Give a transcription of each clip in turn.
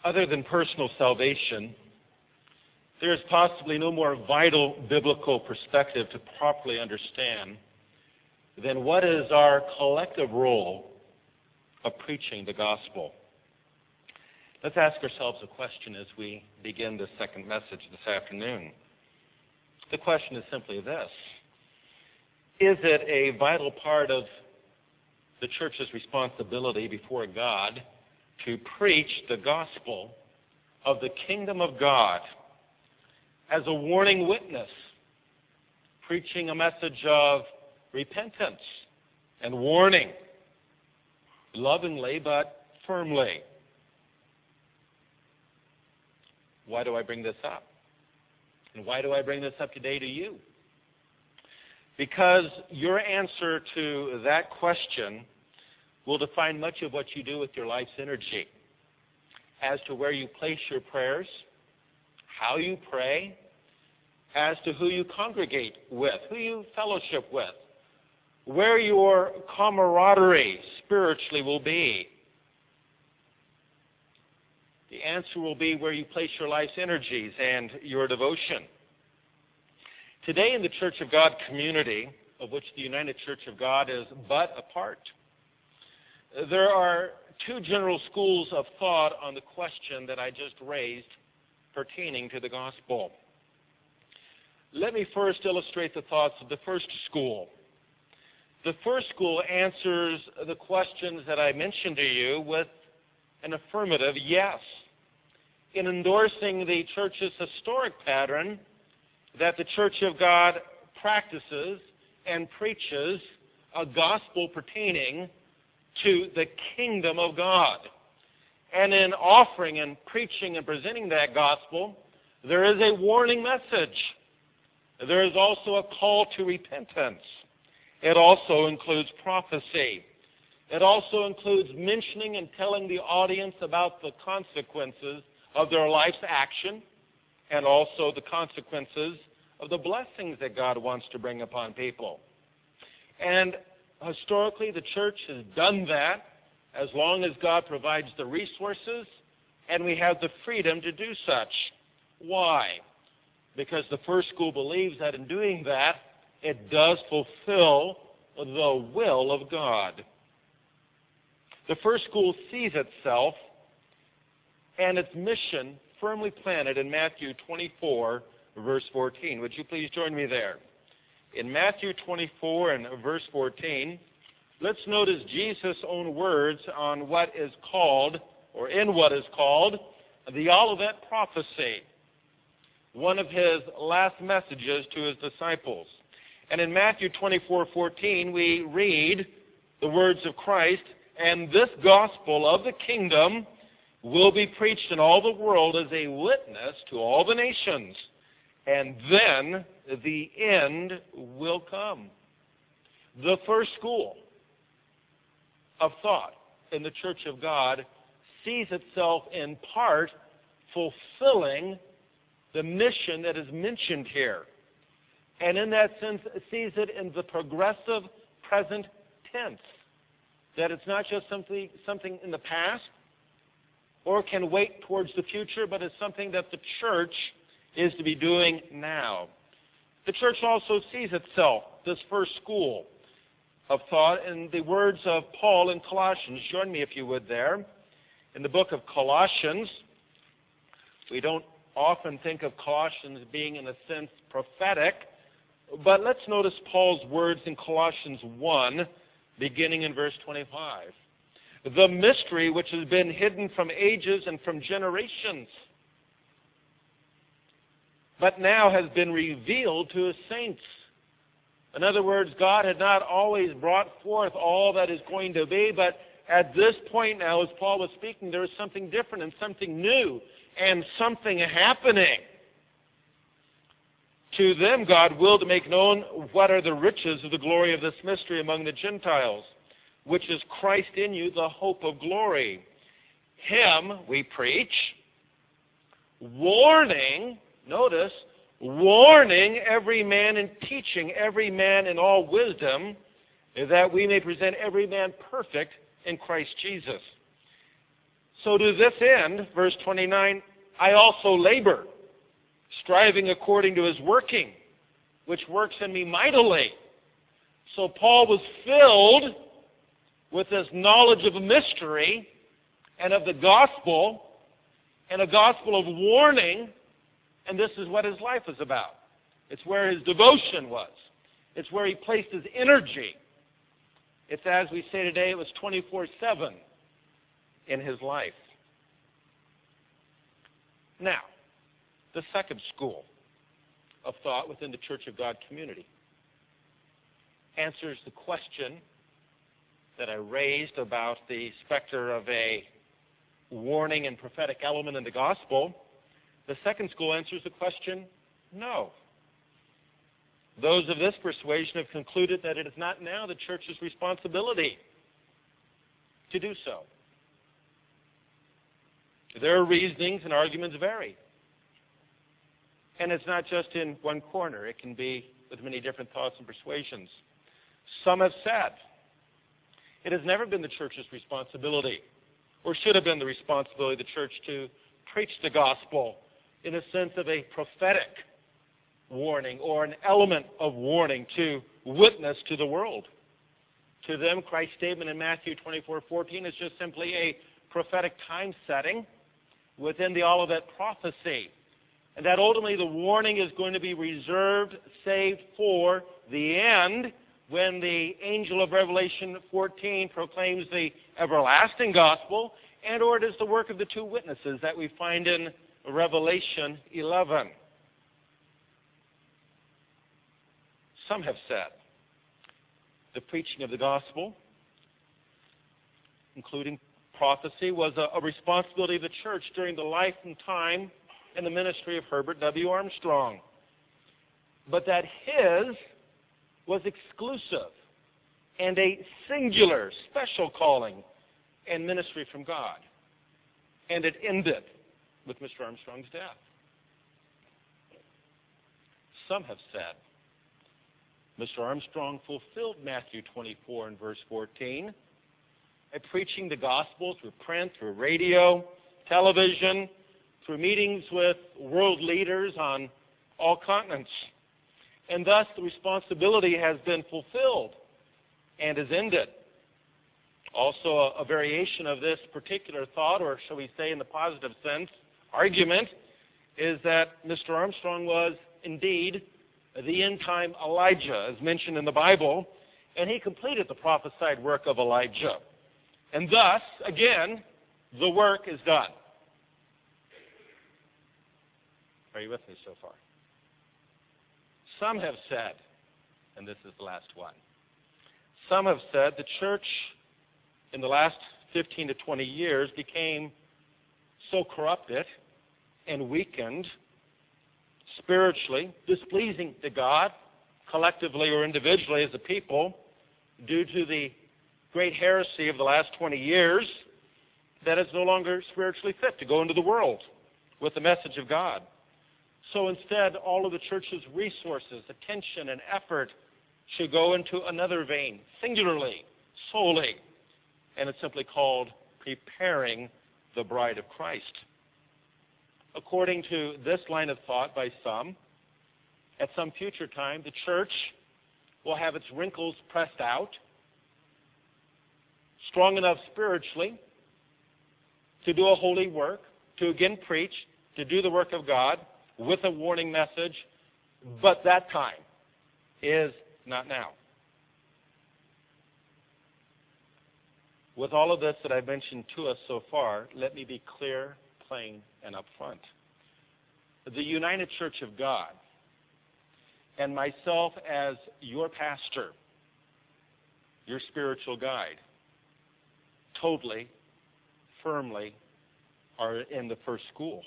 Other than personal salvation, there is possibly no more vital biblical perspective to properly understand than what is our collective role of preaching the gospel. Let's ask ourselves a question as we begin this second message this afternoon. The question is simply this: is it a vital part of the church's responsibility before God to preach the gospel of the kingdom of God as a warning witness, preaching a message of repentance and warning, lovingly but firmly? Why do I bring this up? And why do I bring this up today to you? Because your answer to that question will define much of what you do with your life's energy, as to where you place your prayers, how you pray, as to who you congregate with, who you fellowship with, where your camaraderie spiritually will be. The answer will be where you place your life's energies and your devotion. Today in the Church of God community, of which the United Church of God is but a part, there are two general schools of thought on the question that I just raised pertaining to the gospel. Let me first illustrate the thoughts of the first school. The first school answers the questions that I mentioned to you with an affirmative yes, in endorsing the church's historic pattern that the Church of God practices and preaches a gospel pertaining to the kingdom of God. And in offering and preaching and presenting that gospel, there is a warning message. There is also a call to repentance. It also includes prophecy. It also includes mentioning and telling the audience about the consequences of their life's action, and also the consequences of the blessings that God wants to bring upon people. And historically, the church has done that as long as God provides the resources and we have the freedom to do such. Why? Because the first school believes that in doing that, it does fulfill the will of God. The first school sees itself and its mission firmly planted in Matthew 24, verse 14. Would you please join me there? In Matthew 24 and verse 14, let's notice Jesus' own words on what is called, or in what is called, the Olivet prophecy, one of his last messages to his disciples. And in Matthew 24:14, we read the words of Christ, "And this gospel of the kingdom will be preached in all the world as a witness to all the nations, and then the end will come." The first school of thought in the Church of God sees itself in part fulfilling the mission that is mentioned here. And in that sense, sees it in the progressive present tense. That it's not just something in the past or can wait towards the future, but it's something that the church is to be doing now. The church also sees itself, this first school of thought, in the words of Paul in Colossians. Join me if you would there. In the book of Colossians, we don't often think of Colossians being in a sense prophetic, but let's notice Paul's words in Colossians 1, beginning in verse 25. "The mystery which has been hidden from ages and from generations, but now has been revealed to his saints." In other words, God had not always brought forth all that is going to be, but at this point now, as Paul was speaking, there is something different and something new and something happening. "To them God willed to make known what are the riches of the glory of this mystery among the Gentiles, which is Christ in you, the hope of glory. Him we preach, warning," notice, "warning every man and teaching every man in all wisdom, that we may present every man perfect in Christ Jesus." So to this end, verse 29, I also labor, striving according to his working, which works in me mightily. So Paul was filled with this knowledge of a mystery and of the gospel, and a gospel of warning, and this is what his life was about. It's where his devotion was. It's where he placed his energy. It's, as we say today, it was 24/7 in his life. Now, the second school of thought within the Church of God community answers the question that I raised about the specter of a warning and prophetic element in the gospel. The second school answers the question, no. Those of this persuasion have concluded that it is not now the church's responsibility to do so. Their reasonings and arguments vary. And it's not just in one corner. It can be with many different thoughts and persuasions. Some have said it has never been the church's responsibility, or should have been the responsibility of the church, to preach the gospel in a sense of a prophetic warning or an element of warning to witness to the world. To them, Christ's statement in Matthew 24:14 is just simply a prophetic time setting within the Olivet prophecy. And that ultimately the warning is going to be reserved, saved for the end, when the angel of Revelation 14 proclaims the everlasting gospel, and or it is the work of the two witnesses that we find in Revelation 11. Some have said the preaching of the gospel, including prophecy, was a responsibility of the church during the life and time and the ministry of Herbert W. Armstrong, but that his was exclusive and a singular, special calling and ministry from God. And it ended with Mr. Armstrong's death. Some have said Mr. Armstrong fulfilled Matthew 24 and verse 14 by preaching the gospel through print, through radio, television, through meetings with world leaders on all continents. And thus the responsibility has been fulfilled and is ended. Also, a variation of this particular thought, or shall we say in the positive sense, argument, is that Mr. Armstrong was indeed the end-time Elijah, as mentioned in the Bible, and he completed the prophesied work of Elijah. And thus, again, the work is done. Are you with me so far? Some have said, and this is the last one, some have said the church in the last 15 to 20 years became so corrupted and weakened spiritually, displeasing to God, collectively or individually as a people, due to the great heresy of the last 20 years, that it's no longer spiritually fit to go into the world with the message of God. So instead, all of the church's resources, attention, and effort should go into another vein, singularly, solely, and it's simply called preparing the bride of Christ. According to this line of thought by some, at some future time, the church will have its wrinkles pressed out, strong enough spiritually to do a holy work, to again preach, to do the work of God, with a warning message, but that time is not now. With all of this that I've mentioned to us so far, let me be clear, plain, and upfront. The United Church of God and myself as your pastor, your spiritual guide, totally, firmly are in the first school,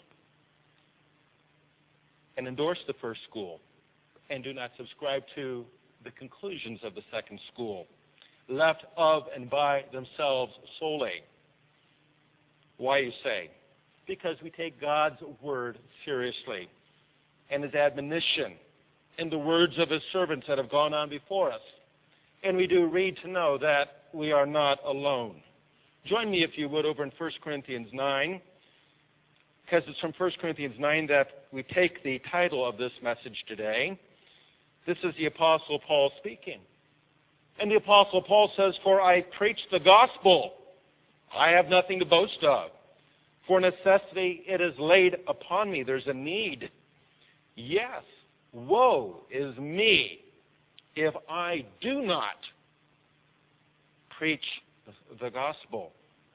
and endorse the first school, and do not subscribe to the conclusions of the second school, left of and by themselves solely. Why, you say? Because we take God's word seriously, and his admonition, and the words of his servants that have gone on before us. And we do read to know that we are not alone. Join me, if you would, over in 1 Corinthians 9, because it's from 1 Corinthians 9 that we take the title of this message today. This is the Apostle Paul speaking. And the Apostle Paul says, "For I preach the gospel. I have nothing to boast of. For necessity it is laid upon me." There's a need. Yes, woe is me if I do not preach the gospel.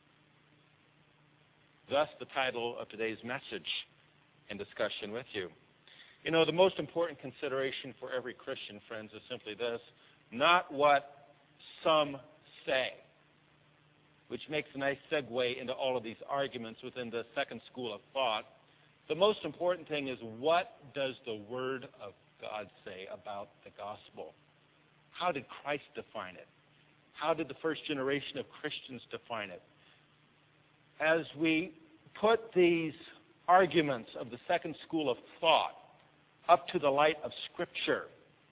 Thus the title of today's message and discussion with you. You know, the most important consideration for every Christian, friends, is simply this: not what some say, which makes a nice segue into all of these arguments within the second school of thought. The most important thing is, what does the Word of God say about the gospel? How did Christ define it? How did the first generation of Christians define it? As we put these arguments of the second school of thought up to the light of Scripture,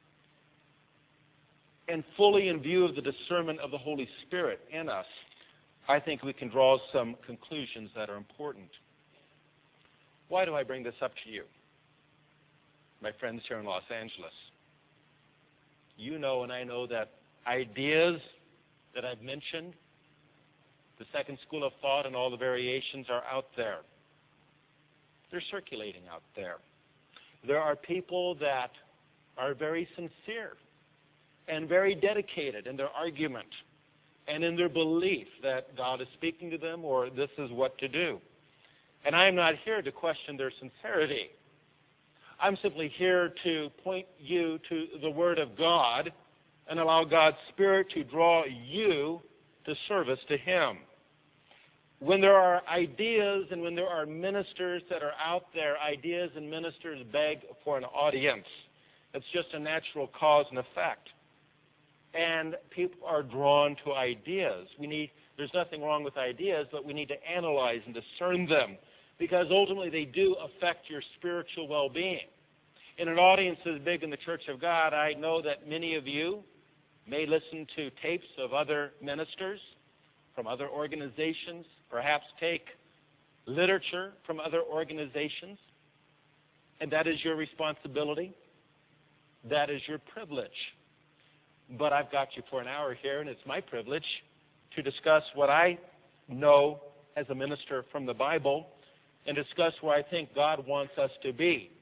and fully in view of the discernment of the Holy Spirit in us, I think we can draw some conclusions that are important. Why do I bring this up to you, my friends here in Los Angeles? You know and I know that ideas that I've mentioned, the second school of thought and all the variations, are out there. They're circulating out there. There are people that are very sincere and very dedicated in their argument and in their belief that God is speaking to them or this is what to do. And I am not here to question their sincerity. I'm simply here to point you to the Word of God and allow God's Spirit to draw you to service to Him. When there are ideas and when there are ministers that are out there, ideas and ministers beg for an audience. It's just a natural cause and effect. And people are drawn to ideas. There's nothing wrong with ideas, but we need to analyze and discern them, because ultimately they do affect your spiritual well-being. In an audience as big in the Church of God, I know that many of you may listen to tapes of other ministers from other organizations, perhaps take literature from other organizations, and that is your responsibility. That is your privilege. But I've got you for an hour here, and it's my privilege to discuss what I know as a minister from the Bible and discuss where I think God wants us to be.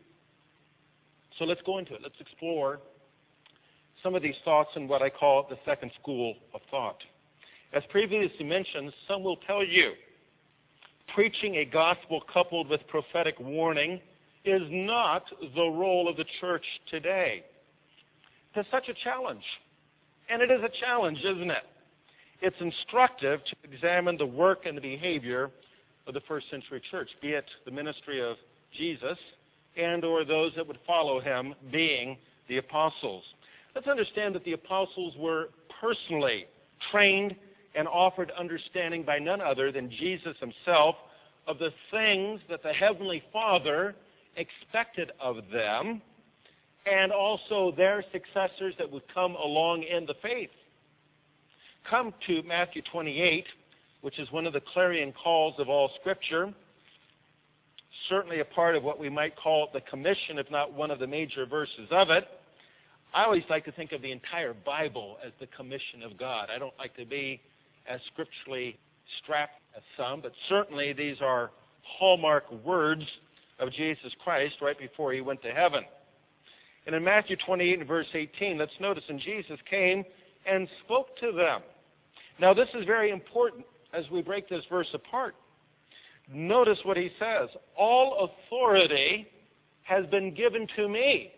So let's go into it. Let's explore some of these thoughts in what I call the second school of thought. As previously mentioned, some will tell you preaching a gospel coupled with prophetic warning is not the role of the church today. It's such a challenge. And it is a challenge, isn't it? It's instructive to examine the work and the behavior of the first century church, be it the ministry of Jesus and or those that would follow him, being the apostles. Let's understand that the apostles were personally trained and offered understanding by none other than Jesus himself of the things that the Heavenly Father expected of them, and also their successors that would come along in the faith. Come to Matthew 28, which is one of the clarion calls of all Scripture, certainly a part of what we might call the commission, if not one of the major verses of it. I always like to think of the entire Bible as the commission of God. I don't like to be as scripturally strapped as some, but certainly these are hallmark words of Jesus Christ right before he went to heaven. And in Matthew 28 and verse 18, let's notice, and Jesus came and spoke to them. Now this is very important as we break this verse apart. Notice what he says. All authority has been given to me.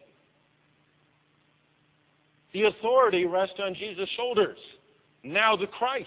The authority rests on Jesus' shoulders. Now the Christ.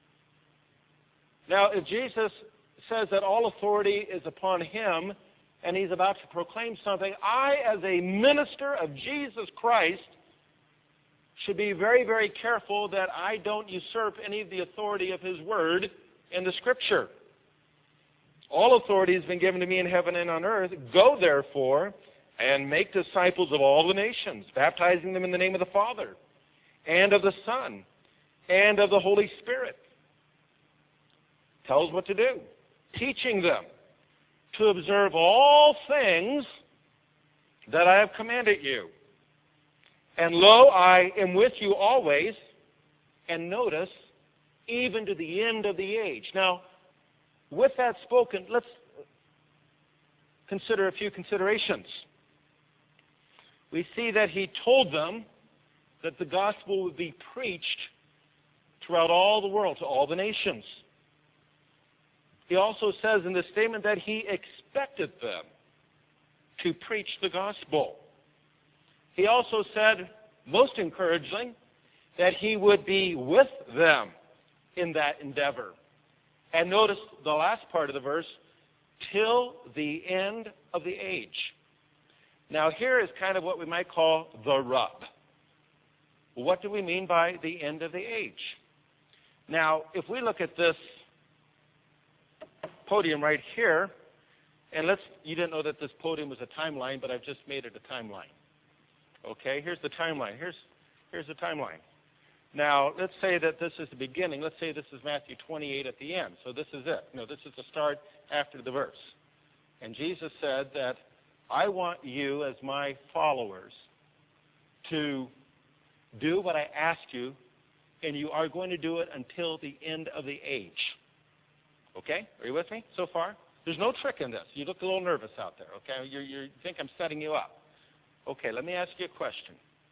Now if Jesus says that all authority is upon him and he's about to proclaim something, I as a minister of Jesus Christ should be very, very careful that I don't usurp any of the authority of his word in the Scripture. All authority has been given to me in heaven and on earth. Go therefore and make disciples of all the nations, baptizing them in the name of the Father and of the Son and of the Holy Spirit. tells what to do, teaching them to observe all things that I have commanded you. And lo, I am with you always, and notice, even to the end of the age. Now, with that spoken, let's consider a few considerations. We see that he told them that the gospel would be preached throughout all the world, to all the nations. He also says in this statement that he expected them to preach the gospel. He also said, most encouraging, that he would be with them in that endeavor. And notice the last part of the verse, till the end of the age. Now here is kind of what we might call the rub. What do we mean by the end of the age? Now, if we look at this podium right here, and you didn't know that this podium was a timeline, but I've just made it a timeline. Okay, here's the timeline. Here's the timeline. Now, let's say that this is the beginning. Let's say this is Matthew 28 at the end. So this is it. No, this is the start after the verse. And Jesus said that I want you as my followers to do what I ask you, and you are going to do it until the end of the age. Okay? Are you with me so far? There's no trick in this. You look a little nervous out there, okay? You think I'm setting you up. Okay, let me ask you a question.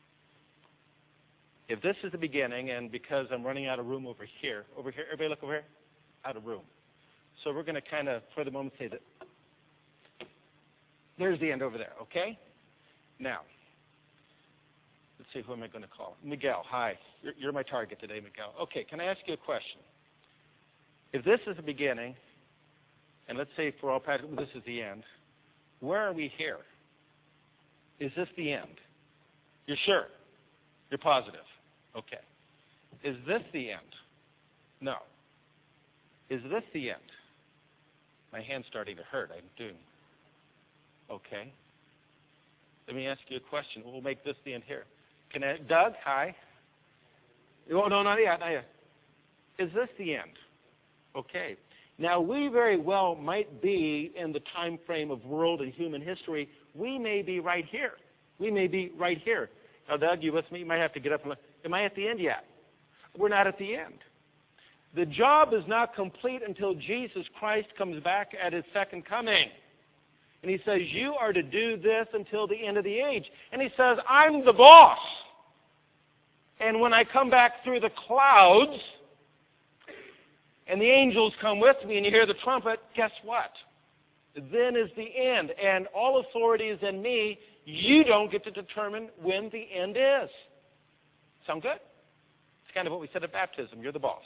If this is the beginning, and because I'm running out of room over here, everybody look over here, out of room. So we're going to kind of, for the moment, say that there's the end over there, okay? Now, let's see, who am I going to call? Miguel, hi. You're my target today, Miguel. Okay, can I ask you a question? If this is the beginning, and let's say for all practical, this is the end, where are we here? Is this the end? You're sure? You're positive? Okay. Is this the end? No. Is this the end? My hand's starting to hurt. I'm doing. Okay. Let me ask you a question. We'll make this the end here. Doug, hi. Oh, no, not yet, not yet. Is this the end? Okay. Now, we very well might be in the time frame of world and human history. We may be right here. We may be right here. Now, Doug, you with me? You might have to get up and look. Am I at the end yet? We're not at the end. The job is not complete until Jesus Christ comes back at his second coming. And he says, you are to do this until the end of the age. And he says, I'm the boss. And when I come back through the clouds, and the angels come with me, and you hear the trumpet, guess what? Then is the end. And all authority is in me. You don't get to determine when the end is. Sound good? It's kind of what we said at baptism. You're the boss.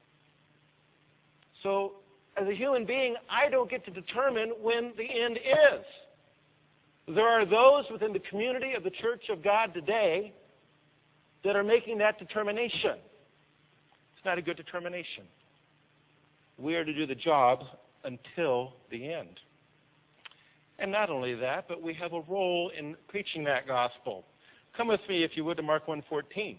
So, as a human being, I don't get to determine when the end is. There are those within the community of the Church of God today that are making that determination. It's not a good determination. We are to do the job until the end. And not only that, but we have a role in preaching that gospel. Come with me, if you would, to Mark 1:14.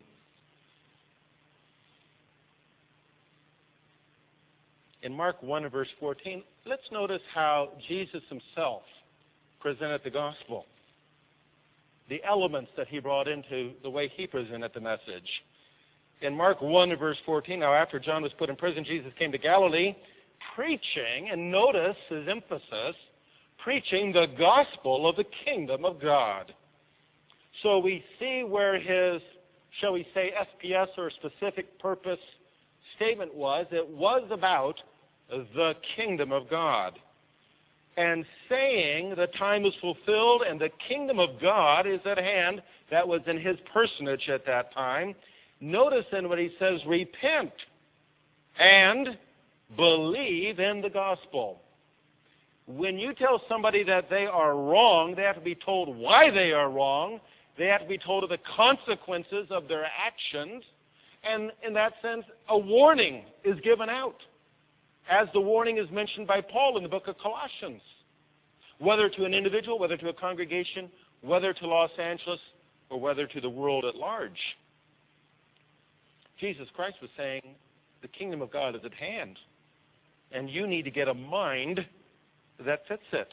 In Mark 1 and verse 14, let's notice how Jesus himself presented the gospel. The elements that he brought into the way he presented the message. In Mark 1 and verse 14, now after John was put in prison, Jesus came to Galilee preaching, and notice his emphasis, preaching the gospel of the kingdom of God. So we see where his, shall we say, SPS or specific purpose statement was. It was about the kingdom of God. And saying the time is fulfilled and the kingdom of God is at hand, that was in his personage at that time. Notice then what he says, repent and believe in the gospel. When you tell somebody that they are wrong, they have to be told why they are wrong. They have to be told of the consequences of their actions. And in that sense, a warning is given out, as the warning is mentioned by Paul in the book of Colossians. Whether to an individual, whether to a congregation, whether to Los Angeles, or whether to the world at large. Jesus Christ was saying, the kingdom of God is at hand. And you need to get a mind that fits it.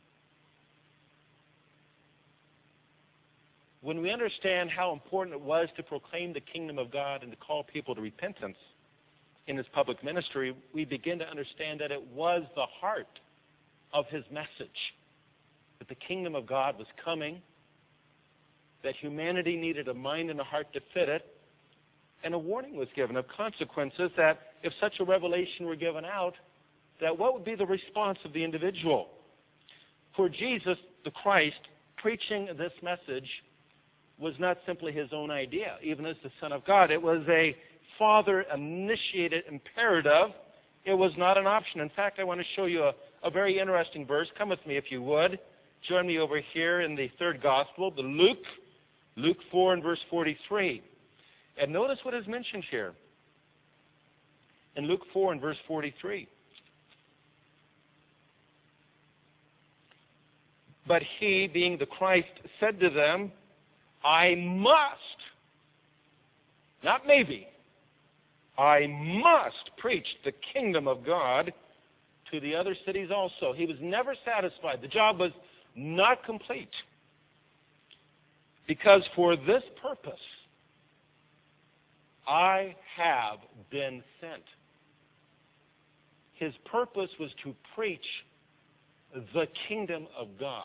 When we understand how important it was to proclaim the kingdom of God and to call people to repentance in his public ministry, we begin to understand that it was the heart of his message, that the kingdom of God was coming, that humanity needed a mind and a heart to fit it, and a warning was given of consequences that if such a revelation were given out, that what would be the response of the individual? For Jesus, the Christ, preaching this message was not simply his own idea, even as the Son of God. It was a Father-initiated imperative. It was not an option. In fact, I want to show you a very interesting verse. Come with me if you would. Join me over here in the third gospel, the Luke 4 and verse 43. And notice what is mentioned here. In Luke 4 and verse 43. But he, being the Christ, said to them, I must, not maybe, I must preach the kingdom of God to the other cities also. He was never satisfied. The job was not complete. Because for this purpose, I have been sent. His purpose was to preach the kingdom of God.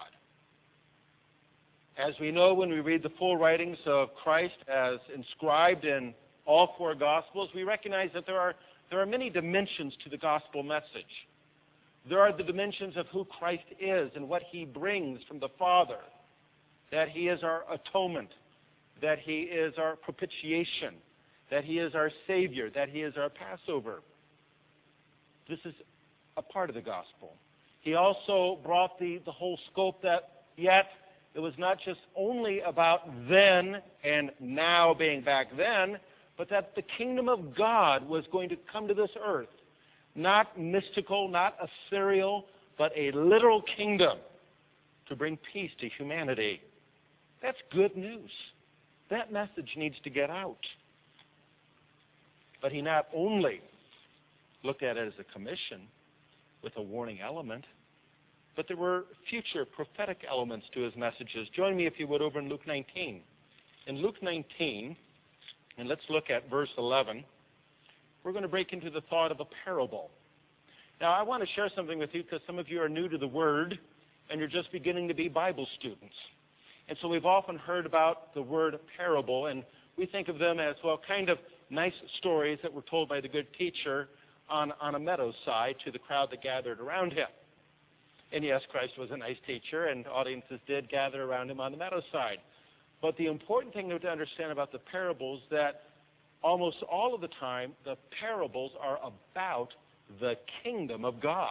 As we know when we read the full writings of Christ as inscribed in all four Gospels, we recognize that there are many dimensions to the gospel message. There are the dimensions of who Christ is and what he brings from the Father, that he is our atonement, that he is our propitiation, that he is our Savior, that he is our Passover. This is a part of the gospel. He also brought the whole scope that yet it was not just only about then and now being back then, but that the kingdom of God was going to come to this earth. Not mystical, not ethereal, but a literal kingdom to bring peace to humanity. That's good news. That message needs to get out. But he not only looked at it as a commission with a warning element, but there were future prophetic elements to his messages. Join me, if you would, over in Luke 19. In Luke 19, and let's look at verse 11, we're going to break into the thought of a parable. Now, I want to share something with you because some of you are new to the Word and you're just beginning to be Bible students. And so we've often heard about the word parable, and we think of them as, well, kind of nice stories that were told by the good teacher on a meadow side to the crowd that gathered around him. And yes, Christ was a nice teacher, and audiences did gather around him on the meadow side. But the important thing to understand about the parables is that almost all of the time, the parables are about the kingdom of God.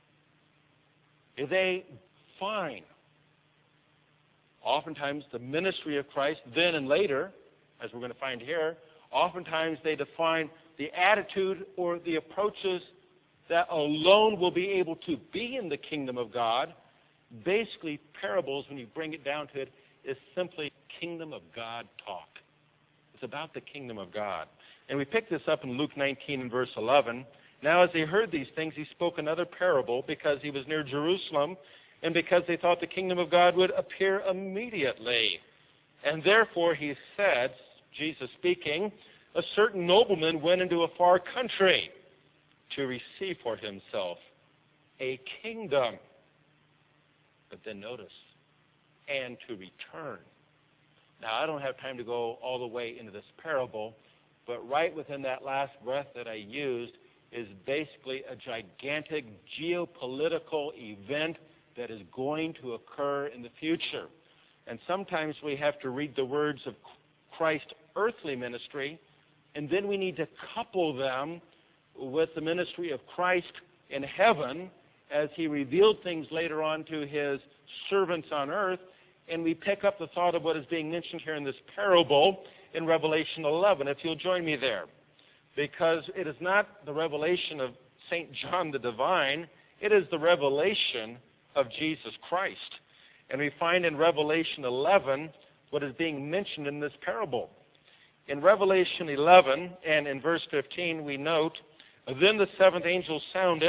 They define, oftentimes, the ministry of Christ then and later, as we're going to find here. Oftentimes, they define the attitude or the approaches that alone will be able to be in the kingdom of God. Basically, parables, when you bring it down to it, is simply kingdom of God talk. It's about the kingdom of God. And we pick this up in Luke 19 and verse 11. Now, as they heard these things, he spoke another parable because he was near Jerusalem and because they thought the kingdom of God would appear immediately. And therefore, he said, Jesus speaking, a certain nobleman went into a far country to receive for himself a kingdom. But then notice, and to return. Now, I don't have time to go all the way into this parable, but right within that last breath that I used is basically a gigantic geopolitical event that is going to occur in the future. And sometimes we have to read the words of Christ's earthly ministry, and then we need to couple them with the ministry of Christ in heaven as he revealed things later on to his servants on earth. And we pick up the thought of what is being mentioned here in this parable in Revelation 11, if you'll join me there. Because it is not the revelation of St. John the Divine, it is the revelation of Jesus Christ. And we find in Revelation 11 what is being mentioned in this parable. In Revelation 11 and in verse 15 we note, then the seventh angel sounded,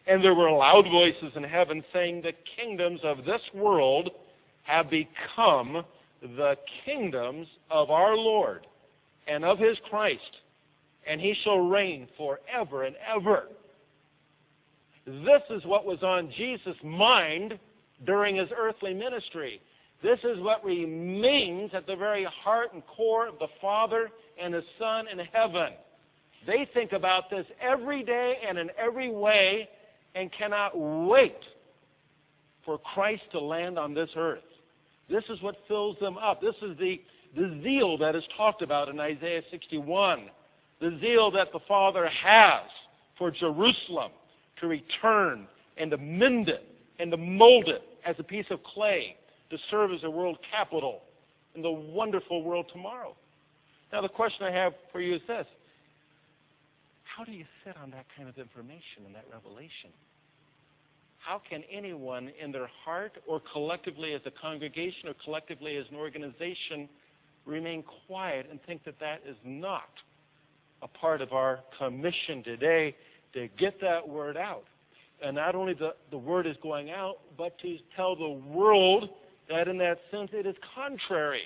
And there were loud voices in heaven saying, the kingdoms of this world have become the kingdoms of our Lord and of his Christ, and he shall reign forever and ever. This is what was on Jesus' mind during his earthly ministry. This is what remains at the very heart and core of the Father and his Son in heaven. They think about this every day and in every way and cannot wait for Christ to land on this earth. This is what fills them up. This is the zeal that is talked about in Isaiah 61. The zeal that the Father has for Jerusalem to return and to mend it and to mold it as a piece of clay to serve as a world capital in the wonderful world tomorrow. Now the question I have for you is this. How do you sit on that kind of information and that revelation? How can anyone in their heart or collectively as a congregation or collectively as an organization remain quiet and think that that is not a part of our commission today to get that word out? And not only the word is going out, but to tell the world that in that sense it is contrary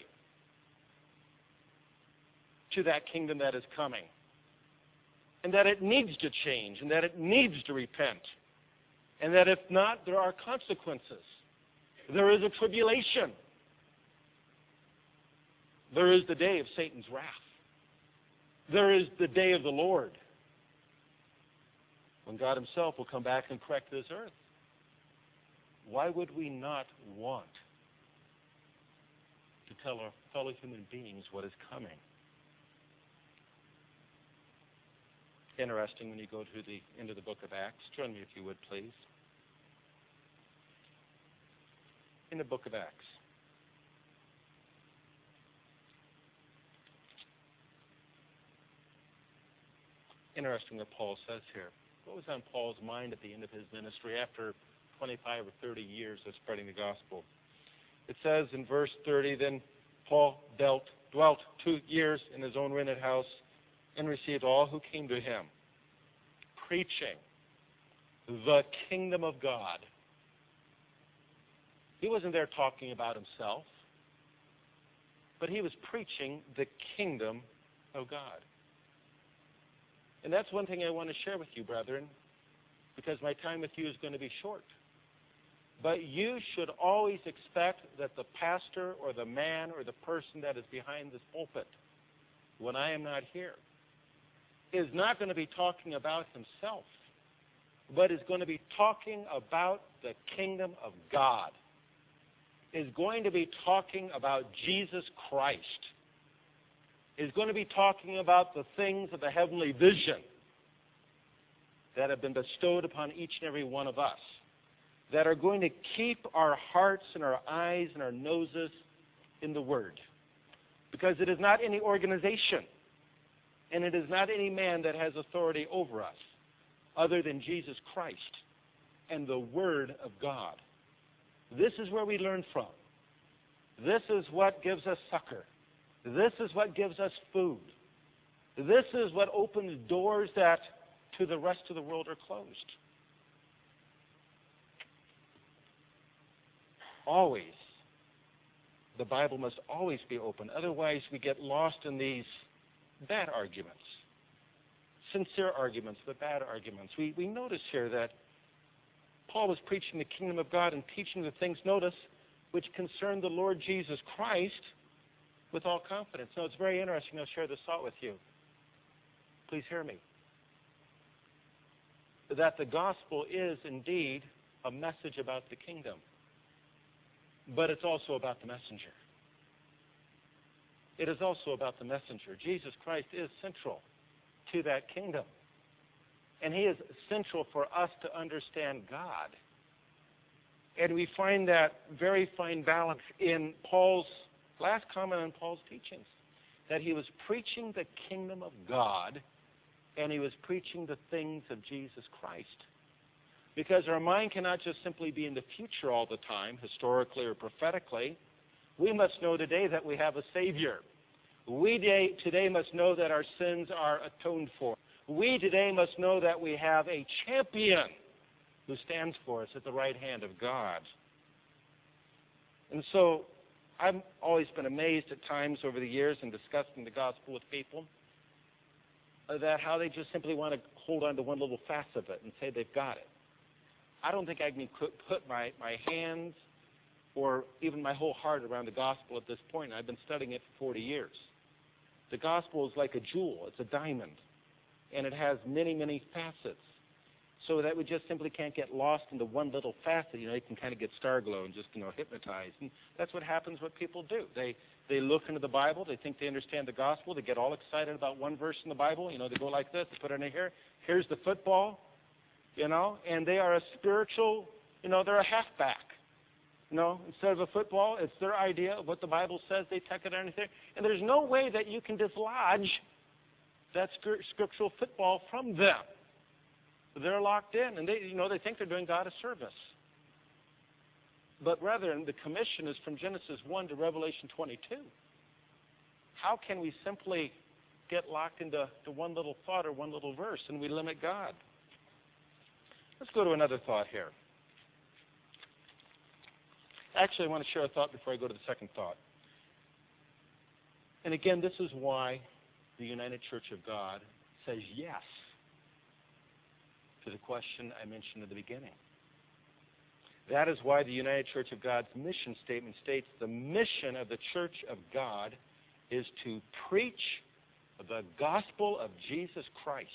to that kingdom that is coming. And that it needs to change, and that it needs to repent. And that if not, there are consequences. There is a tribulation. There is the day of Satan's wrath. There is the day of the Lord, when God himself will come back and correct this earth. Why would we not want to tell our fellow human beings what is coming? Interesting when you go to the end of the book of Acts. Join me if you would, please. In the book of Acts. Interesting what Paul says here. What was on Paul's mind at the end of his ministry after 25 or 30 years of spreading the gospel? It says in verse 30, then Paul dwelt 2 years in his own rented house and received all who came to him, preaching the kingdom of God. He wasn't there talking about himself, but he was preaching the kingdom of God. And that's one thing I want to share with you, brethren, because my time with you is going to be short. But you should always expect that the pastor or the man or the person that is behind this pulpit, when I am not here, is not going to be talking about himself, but is going to be talking about the kingdom of God, is going to be talking about Jesus Christ, is going to be talking about the things of the heavenly vision that have been bestowed upon each and every one of us, that are going to keep our hearts and our eyes and our noses in the Word. Because it is not any organization, and it is not any man that has authority over us, other than Jesus Christ and the Word of God. This is where we learn from. This is what gives us succor. This is what gives us food. This is what opens doors that to the rest of the world are closed. Always. The Bible must always be open. Otherwise, we get lost in these bad arguments. Sincere arguments, but bad arguments. We notice here that Paul was preaching the kingdom of God and teaching the things, notice, which concern the Lord Jesus Christ with all confidence. Now, it's very interesting. I'll share this thought with you. Please hear me. That the gospel is indeed a message about the kingdom, but it's also about the messenger. It is also about the messenger. Jesus Christ is central to that kingdom. And he is central for us to understand God. And we find that very fine balance in Paul's last comment on Paul's teachings, that he was preaching the kingdom of God and he was preaching the things of Jesus Christ. Because our mind cannot just simply be in the future all the time, historically or prophetically. We must know today that we have a Savior. We today must know that our sins are atoned for. We today must know that we have a champion who stands for us at the right hand of God. And so I've always been amazed at times over the years in discussing the gospel with people that how they just simply want to hold on to one little facet of it and say they've got it. I don't think I can put my hands or even my whole heart around the gospel at this point. I've been studying it for 40 years. The gospel is like a jewel. It's a diamond. And it has many, many facets. So that we just simply can't get lost into one little facet. You can kind of get starglow and just, hypnotized. And that's what happens, what people do. They look into the Bible. They think they understand the gospel. They get all excited about one verse in the Bible. They go like this. They put it in here. Here's the football, and they are a spiritual, they're a halfback. Instead of a football, it's their idea of what the Bible says. They tuck it underneath there. And there's no way that you can dislodge that scriptural football from them. They're locked in, and they think they're doing God a service. But rather, the commission is from Genesis 1 to Revelation 22. How can we simply get locked into one little thought or one little verse and we limit God? Let's go to another thought here. Actually, I want to share a thought before I go to the second thought. And again, this is why the United Church of God says yes to the question I mentioned at the beginning. That is why the United Church of God's mission statement states the mission of the Church of God is to preach the gospel of Jesus Christ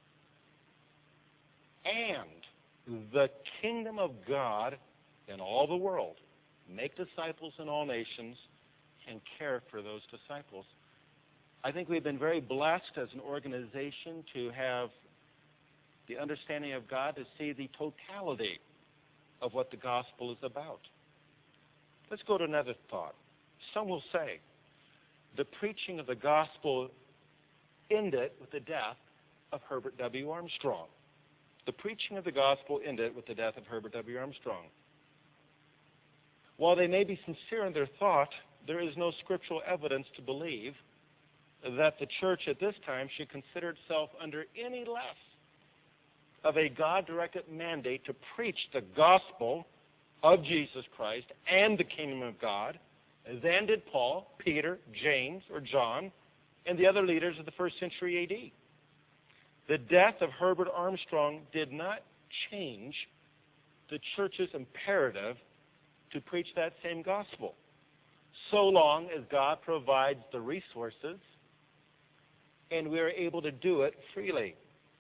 and the kingdom of God in all the world, make disciples in all nations, and care for those disciples. I think we've been very blessed as an organization to have the understanding of God, to see the totality of what the gospel is about. Let's go to another thought. Some will say the preaching of the gospel ended with the death of Herbert W. Armstrong. The preaching of the gospel ended with the death of Herbert W. Armstrong. While they may be sincere in their thought, there is no scriptural evidence to believe that the church at this time should consider itself under any less of a God-directed mandate to preach the gospel of Jesus Christ and the kingdom of God than did Paul, Peter, James, or John, and the other leaders of the first century A.D. The death of Herbert Armstrong did not change the church's imperative to preach that same gospel, so long as God provides the resources and we are able to do it freely.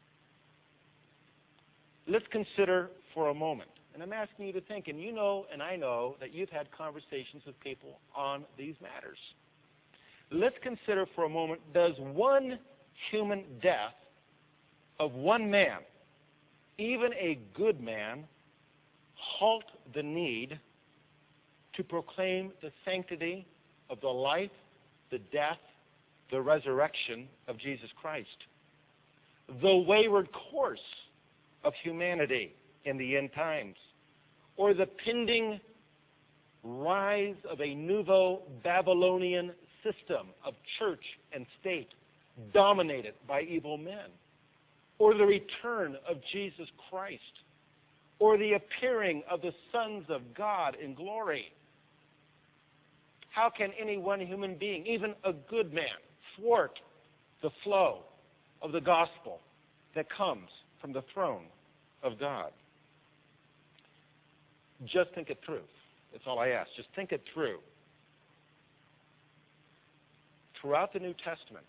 Let's consider for a moment, and I'm asking you to think, and and I know that you've had conversations with people on these matters. Let's consider for a moment, does one human death of one man, even a good man, halt the need to proclaim the sanctity of the life, the death, the resurrection of Jesus Christ? The wayward course of humanity in the end times, or the pending rise of a nouveau Babylonian system of church and state dominated by evil men, or the return of Jesus Christ, or the appearing of the sons of God in glory. How can any one human being, even a good man, thwart the flow of the gospel that comes from the throne of God? Just think it through. That's all I ask. Just think it through. Throughout the New Testament,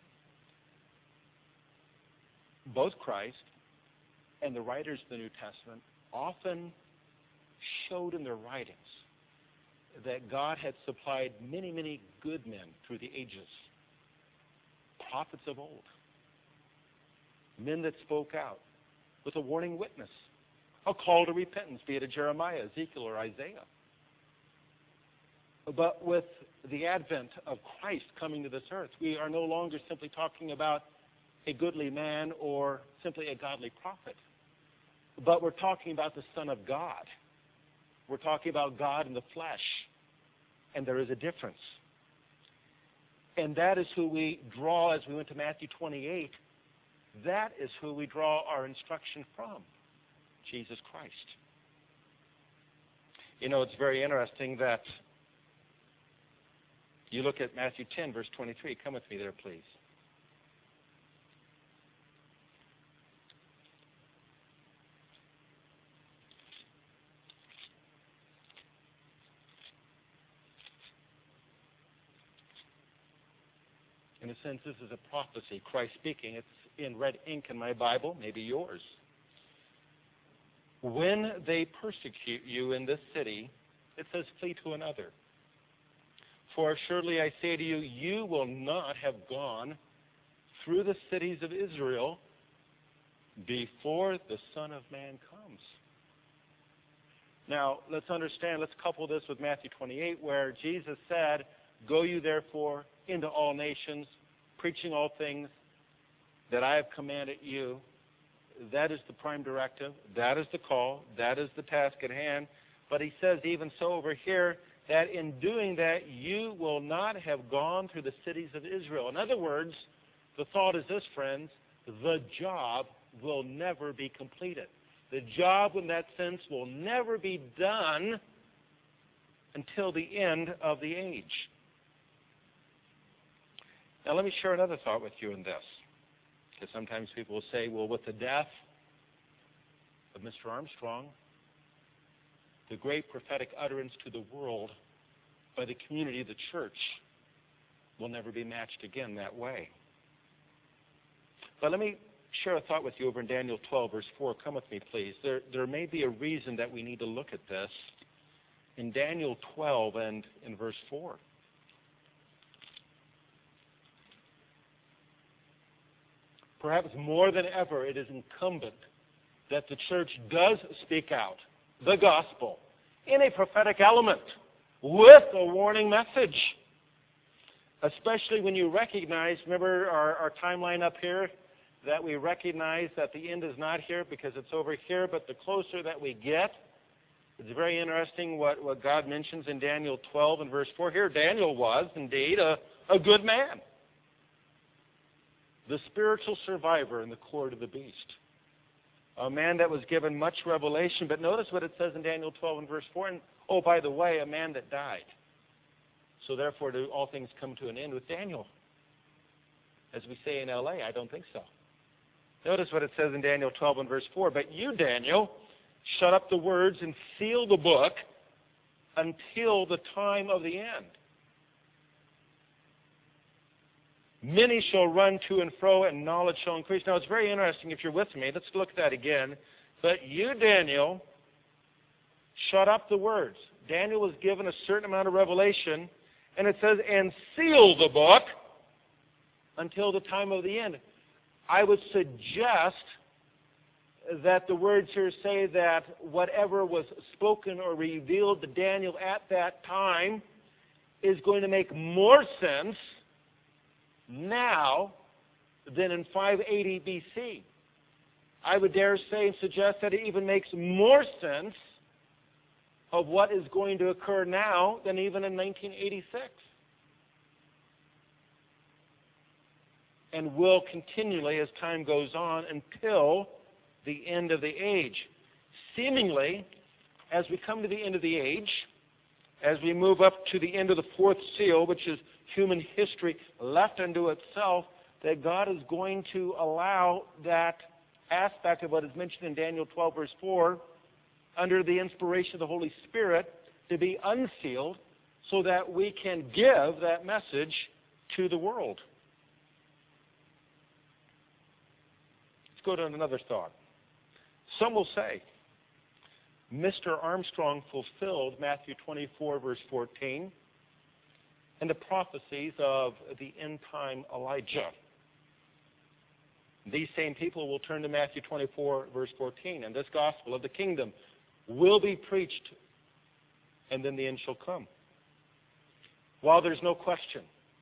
both Christ and the writers of the New Testament often showed in their writings that God had supplied many, many good men through the ages, prophets of old, men that spoke out with a warning witness, a call to repentance, be it a Jeremiah, Ezekiel, or Isaiah. But with the advent of Christ coming to this earth, we are no longer simply talking about a goodly man or simply a godly prophet, but we're talking about the Son of God. We're talking about God in the flesh, and there is a difference. And that is who we draw, as we went to Matthew 28, that is who we draw our instruction from, Jesus Christ. You know, it's very interesting that you look at Matthew 10, verse 23. Come with me there, please. In a sense, this is a prophecy. Christ speaking. It's in red ink in my Bible, maybe yours. When they persecute you in this city, it says, flee to another. For assuredly I say to you, you will not have gone through the cities of Israel before the Son of Man comes. Now, let's understand, let's couple this with Matthew 28, where Jesus said, go you therefore into all nations, preaching all things that I have commanded you. That is the prime directive. That is the call. That is the task at hand. But he says even so over here, that in doing that, you will not have gone through the cities of Israel. In other words, the thought is this, friends, the job will never be completed. The job, in that sense, will never be done until the end of the age. Now, let me share another thought with you in this. Because sometimes people will say, well, with the death of Mr. Armstrong, the great prophetic utterance to the world by the community of the church will never be matched again that way. But let me share a thought with you over in Daniel 12, verse 4. Come with me, please. There may be a reason that we need to look at this. In Daniel 12 and in verse 4. Perhaps more than ever, it is incumbent that the church does speak out the gospel in a prophetic element with a warning message. Especially when you recognize, remember our timeline up here, that we recognize that the end is not here because it's over here, but the closer that we get, it's very interesting what God mentions in Daniel 12 and verse 4. Here, Daniel was indeed a good man, the spiritual survivor in the court of the beast. A man that was given much revelation. But notice what it says in Daniel 12 and verse 4. And, oh, by the way, a man that died. So therefore, do all things come to an end with Daniel? As we say in L.A., I don't think so. Notice what it says in Daniel 12 and verse 4. But you, Daniel, shut up the words and seal the book until the time of the end. Many shall run to and fro, and knowledge shall increase. Now, it's very interesting if you're with me. Let's look at that again. But you, Daniel, shut up the words. Daniel was given a certain amount of revelation, and it says, and seal the book until the time of the end. I would suggest that the words here say that whatever was spoken or revealed to Daniel at that time is going to make more sense now than in 580 BC. I would dare say and suggest that it even makes more sense of what is going to occur now than even in 1986. And will continually as time goes on until the end of the age. Seemingly, as we come to the end of the age, as we move up to the end of the fourth seal, which is human history left unto itself, that God is going to allow that aspect of what is mentioned in Daniel 12, verse 4, under the inspiration of the Holy Spirit, to be unsealed so that we can give that message to the world. Let's go to another thought. Some will say, Mr. Armstrong fulfilled Matthew 24, verse 14, and the prophecies of the end-time Elijah. These same people will turn to Matthew 24, verse 14, and this gospel of the kingdom will be preached, and then the end shall come. While there's no question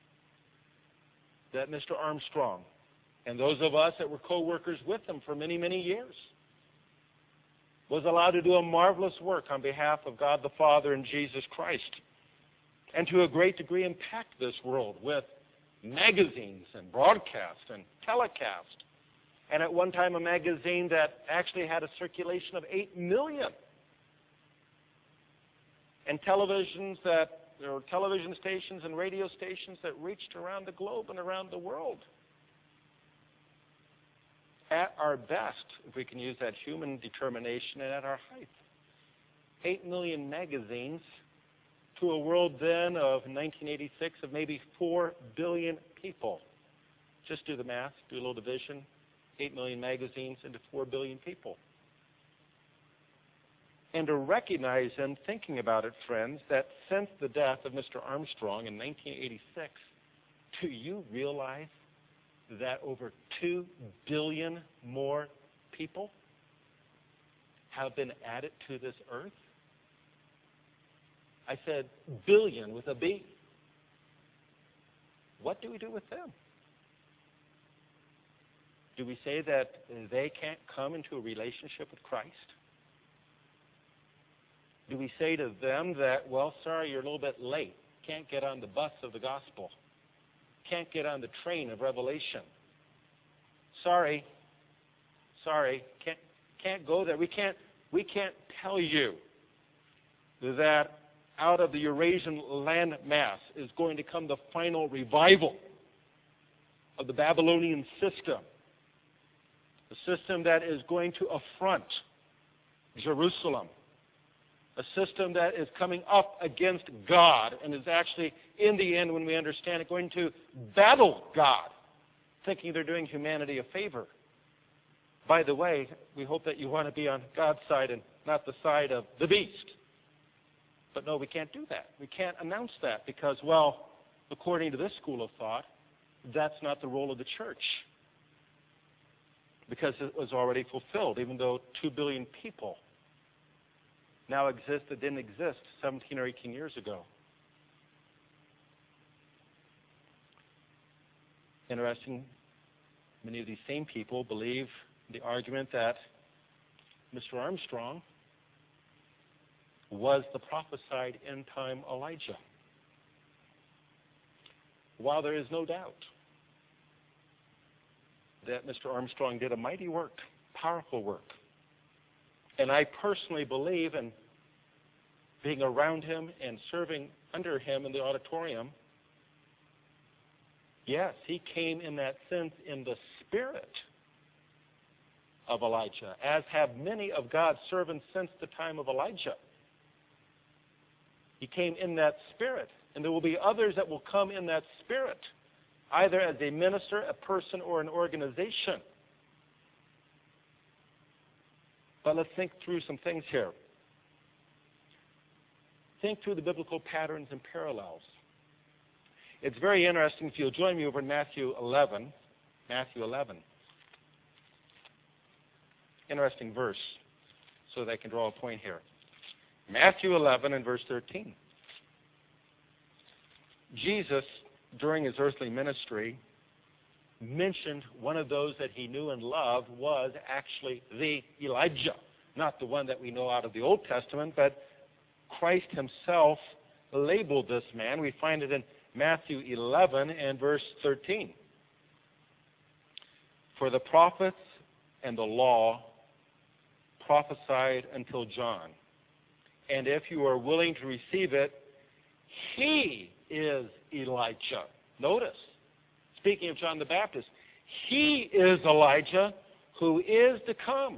that Mr. Armstrong and those of us that were co-workers with him for many, many years was allowed to do a marvelous work on behalf of God the Father and Jesus Christ, and to a great degree impact this world with magazines and broadcast and telecast. And at one time a magazine that actually had a circulation of 8 million. and television stations and radio stations that reached around the globe and around the world. At our best, if we can use that human determination, and at our height. 8 million magazines to a world then of 1986 of maybe 4 billion people. Just do the math, do a little division. 8 million magazines into 4 billion people. And to recognize and thinking about it, friends, that since the death of Mr. Armstrong in 1986, do you realize that over 2 billion more people have been added to this earth? I said billion with a B. What do we do with them? Do we say that they can't come into a relationship with Christ? Do we say to them that, well, sorry, you're a little bit late. Can't get on the bus of the gospel. Can't get on the train of revelation. Sorry, can't go there. We can't tell you that out of the Eurasian land mass is going to come the final revival of the Babylonian system. A system that is going to affront Jerusalem. A system that is coming up against God and is actually, in the end, when we understand it, going to battle God, thinking they're doing humanity a favor. By the way, we hope that you want to be on God's side and not the side of the beast. But no, we can't do that. We can't announce that because, well, according to this school of thought, that's not the role of the church. Because it was already fulfilled, even though 2 billion people now exist that didn't exist 17 or 18 years ago. Interesting, many of these same people believe the argument that Mr. Armstrong was the prophesied end-time Elijah. While there is no doubt that Mr. Armstrong did a mighty work, powerful work, and I personally believe in being around him and serving under him in the auditorium, yes, he came in that sense in the spirit of Elijah, as have many of God's servants since the time of Elijah. He came in that spirit, and there will be others that will come in that spirit, either as a minister, a person, or an organization. But let's think through some things here. Think through the biblical patterns and parallels. It's very interesting if you'll join me over in Matthew 11. Matthew 11. Interesting verse, so that I can draw a point here. Matthew 11 and verse 13. Jesus, during his earthly ministry, mentioned one of those that he knew and loved was actually the Elijah. Not the one that we know out of the Old Testament, but Christ himself labeled this man. We find it in Matthew 11 and verse 13. For the prophets and the law prophesied until John. And if you are willing to receive it, he is Elijah. Notice, speaking of John the Baptist, he is Elijah who is to come.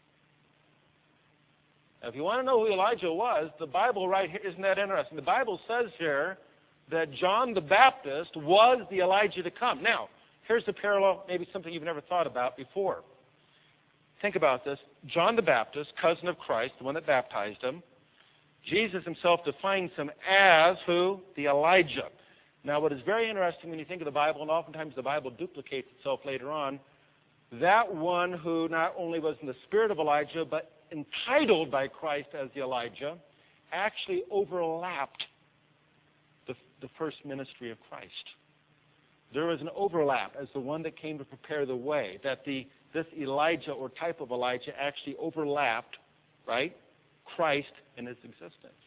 Now, if you want to know who Elijah was, the Bible right here, isn't that interesting? The Bible says here that John the Baptist was the Elijah to come. Now, here's the parallel, maybe something you've never thought about before. Think about this. John the Baptist, cousin of Christ, the one that baptized him, Jesus himself defines him as who? The Elijah. Now, what is very interesting when you think of the Bible, and oftentimes the Bible duplicates itself later on, that one who not only was in the spirit of Elijah, but entitled by Christ as the Elijah, actually overlapped the first ministry of Christ. There was an overlap as the one that came to prepare the way, that this Elijah or type of Elijah actually overlapped, right, Christ in his existence.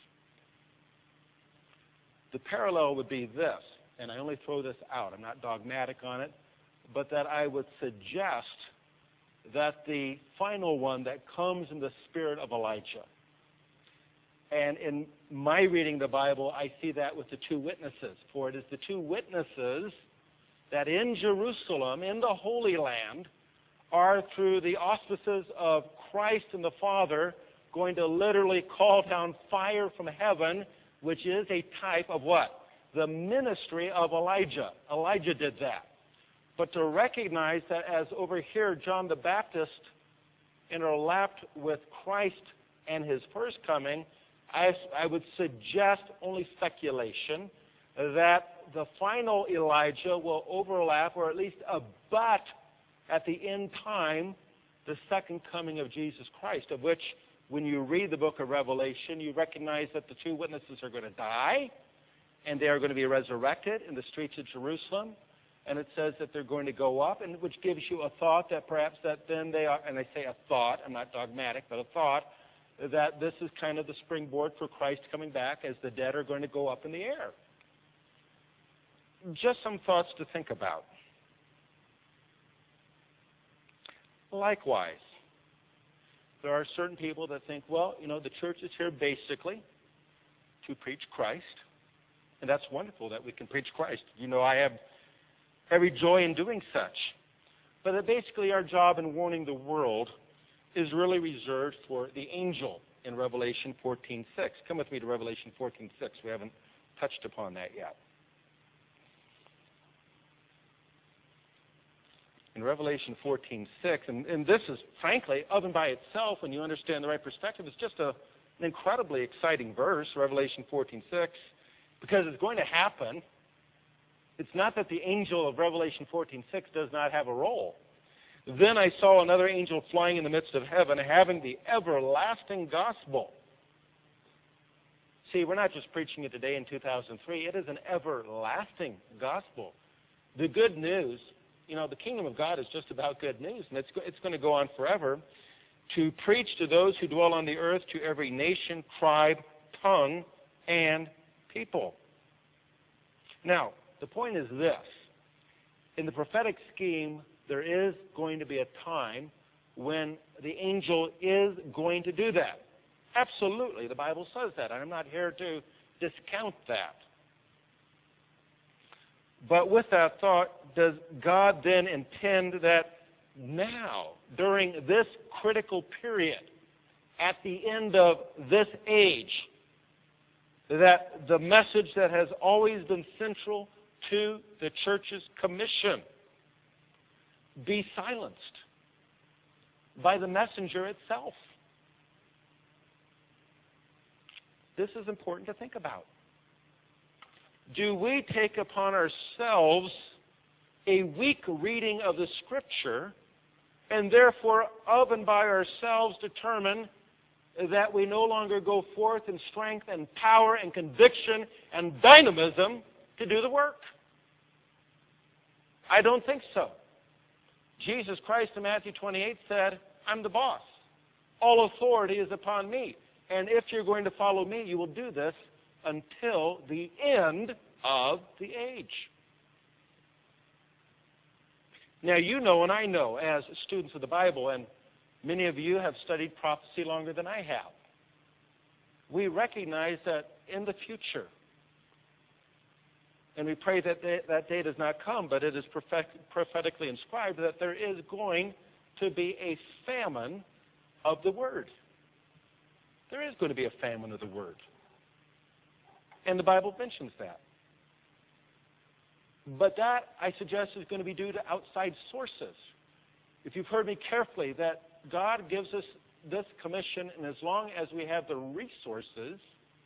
The parallel would be this, and I only throw this out, I'm not dogmatic on it, but that I would suggest that the final one that comes in the spirit of Elijah And in my reading the Bible, I see that with the two witnesses. For it is the two witnesses that in Jerusalem, in the Holy Land, are through the auspices of Christ and the Father going to literally call down fire from heaven, which is a type of what? The ministry of Elijah. Elijah did that. But to recognize that as over here John the Baptist interlapped with Christ and his first coming, I would suggest, only speculation, that the final Elijah will overlap or at least abut at the end time the second coming of Jesus Christ, of which when you read the book of Revelation, you recognize that the two witnesses are going to die and they are going to be resurrected in the streets of Jerusalem. And it says that they're going to go up, and which gives you a thought that perhaps that then they are, and I say a thought, I'm not dogmatic, but a thought, that this is kind of the springboard for Christ coming back as the dead are going to go up in the air. Just some thoughts to think about. Likewise, there are certain people that think, well, the church is here basically to preach Christ, and that's wonderful that we can preach Christ. I have every joy in doing such. But that basically our job in warning the world is really reserved for the angel in Revelation 14:6. Come with me to Revelation 14:6. We haven't touched upon that yet. In Revelation 14:6, and this is, frankly, of and by itself, when you understand the right perspective, it's just an incredibly exciting verse, Revelation 14:6, because it's going to happen. It's not that the angel of Revelation 14:6 does not have a role. Then I saw another angel flying in the midst of heaven, having the everlasting gospel. See, we're not just preaching it today in 2003. It is an everlasting gospel. The good news, the kingdom of God is just about good news, and it's going to go on forever. To preach to those who dwell on the earth, to every nation, tribe, tongue, and people. Now, the point is this. In the prophetic scheme, there is going to be a time when the angel is going to do that. Absolutely, the Bible says that. I'm not here to discount that. But with that thought, does God then intend that now, during this critical period, at the end of this age, that the message that has always been central to the church's commission be silenced by the messenger itself? This is important to think about. Do we take upon ourselves a weak reading of the Scripture and therefore of and by ourselves determine that we no longer go forth in strength and power and conviction and dynamism to do the work? I don't think so. Jesus Christ in Matthew 28 said, I'm the boss. All authority is upon me. And if you're going to follow me, you will do this until the end of the age. Now, you know and I know as students of the Bible, and many of you have studied prophecy longer than I have, we recognize that in the future, and we pray that that day does not come, but it is prophetically inscribed that there is going to be a famine of the Word. There is going to be a famine of the Word. And the Bible mentions that. But that, I suggest, is going to be due to outside sources. If you've heard me carefully, that God gives us this commission, and as long as we have the resources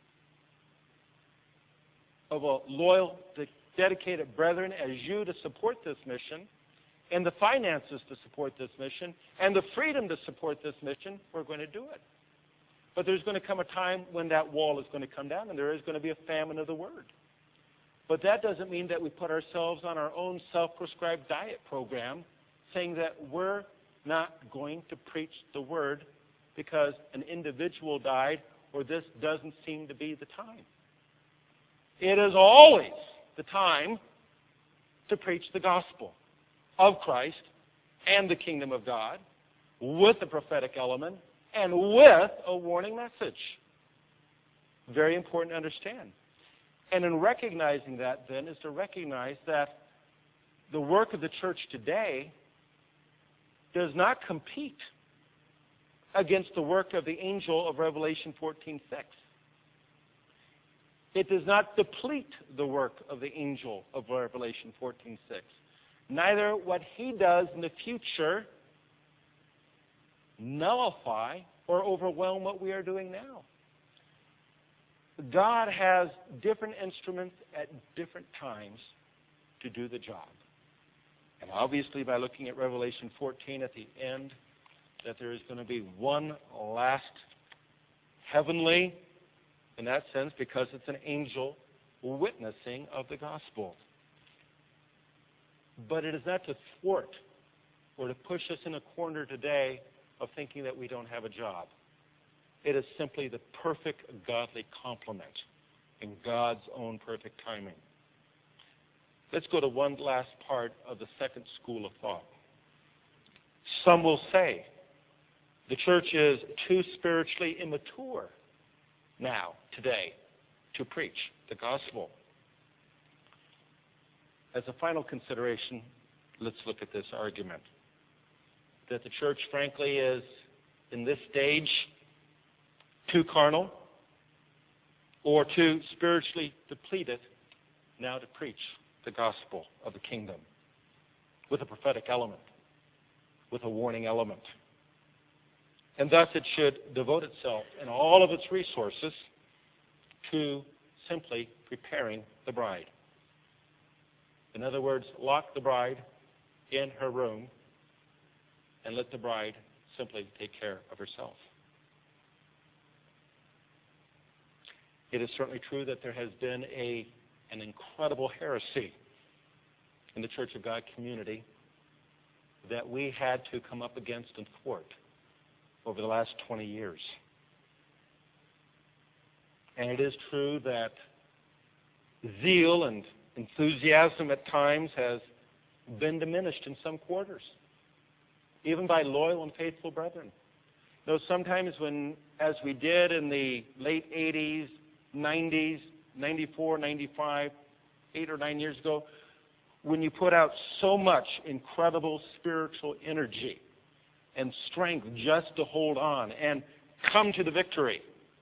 of a loyal, dedicated brethren as you to support this mission, and the finances to support this mission, and the freedom to support this mission, we're going to do it. But there's going to come a time when that wall is going to come down, and there is going to be a famine of the Word. But that doesn't mean that we put ourselves on our own self-prescribed diet program, saying that we're not going to preach the Word because an individual died or this doesn't seem to be the time. It is always the time to preach the gospel of Christ and the kingdom of God with the prophetic element and with a warning message. Very important to understand. And in recognizing that, then, is to recognize that the work of the church today does not compete against the work of the angel of Revelation 14:6. It does not deplete the work of the angel of Revelation 14:6. Neither what he does in the future nullify or overwhelm what we are doing now. God has different instruments at different times to do the job. And obviously, by looking at Revelation 14 at the end, that there is going to be one last heavenly, in that sense, because it's an angel witnessing of the gospel. But it is not to thwart or to push us in a corner today of thinking that we don't have a job. It is simply the perfect godly complement in God's own perfect timing. Let's go to one last part of the second school of thought. Some will say the church is too spiritually immature now, today, to preach the gospel. As a final consideration, let's look at this argument. That the church, frankly, is, in this stage, too carnal or too spiritually depleted now to preach the gospel of the kingdom with a prophetic element, with a warning element. And thus it should devote itself and all of its resources to simply preparing the bride. In other words, lock the bride in her room and let the bride simply take care of herself. It is certainly true that there has been an incredible heresy in the Church of God community that we had to come up against and thwart over the last 20 years. And it is true that zeal and enthusiasm at times has been diminished in some quarters, even by loyal and faithful brethren. Though sometimes when, as we did in the late 80s, 90s, 94, 95, 8 or 9 years ago, when you put out so much incredible spiritual energy and strength just to hold on and come to the victory,